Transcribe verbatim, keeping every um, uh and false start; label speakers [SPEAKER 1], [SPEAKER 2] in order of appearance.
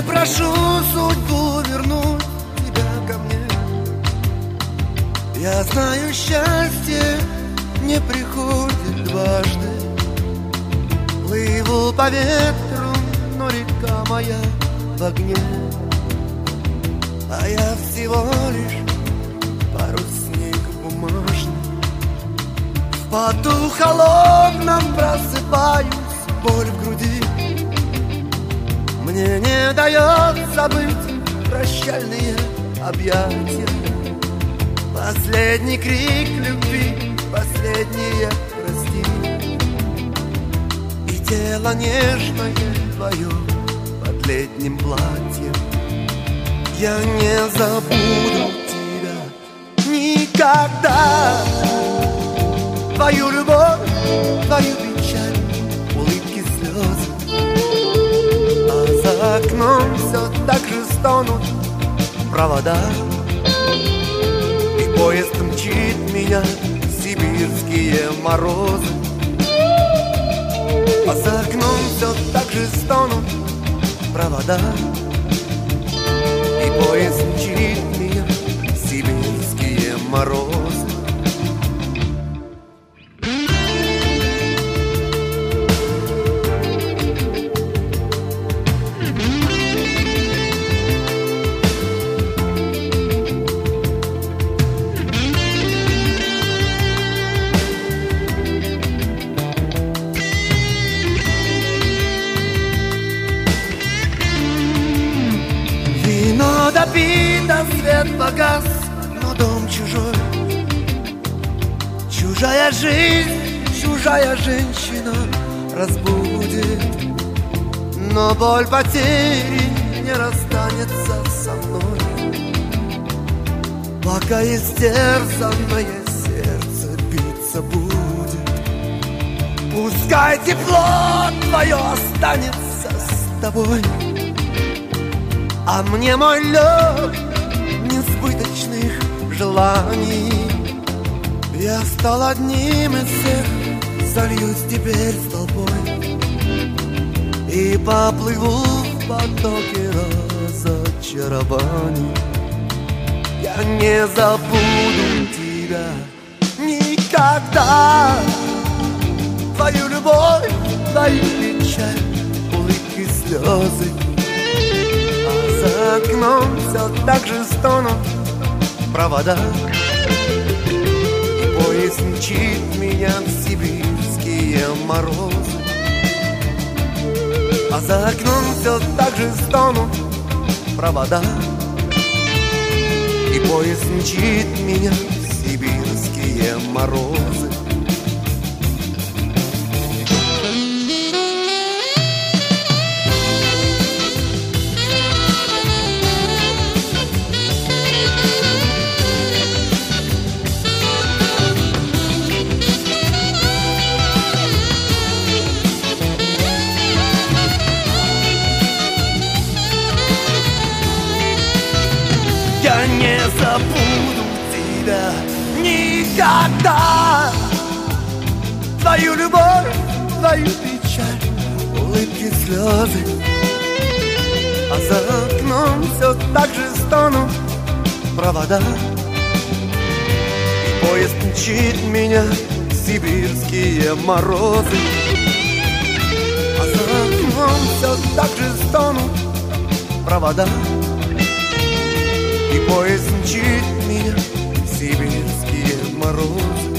[SPEAKER 1] прошу судьбу вернуть тебя ко мне. Я знаю, счастье не приходит дважды. Плыву по ветру, но река моя в огне. А я всего лишь парусник бумажный. В поту холодном просыпаюсь, боль в груди. Мне не дает забыть прощальные объятия. Последний крик любви, последнее прости. И тело нежное твое под летним платьем. Я не забуду тебя никогда. Твою любовь, твою печаль, улыбки, слезы. А за окном все так же стонут провода. И поезд мчит меня в сибирские морозы. А за окном все так же стонут провода. И поезд мчит меня в сибирские морозы. Вино допито, свет погас, но дом чужой. Чужая жизнь, чужая женщина разбудит. Но боль потери не расстанется со мной, пока истерзанное сердце биться будет. Пускай тепло твое останется с тобой, а мне мой лед несбыточных желаний. Я стал одним из всех, сольюсь теперь с толпой и поплыву в потоке разочарований. Я не забуду тебя никогда. Твою любовь, твою печаль, улыбки, слезы. За окном все так же стонут провода. И поезд мчит меня в сибирские морозы. А за окном все так же стонут провода. И поезд мчит меня в сибирские морозы. Я не забуду тебя никогда. Твою любовь, твою печаль, улыбки, слезы. А за окном все так же стонут провода. И поезд мчит меня в сибирские морозы. А за окном все так же стонут провода. И поезд мчит меня в сибирские морозы.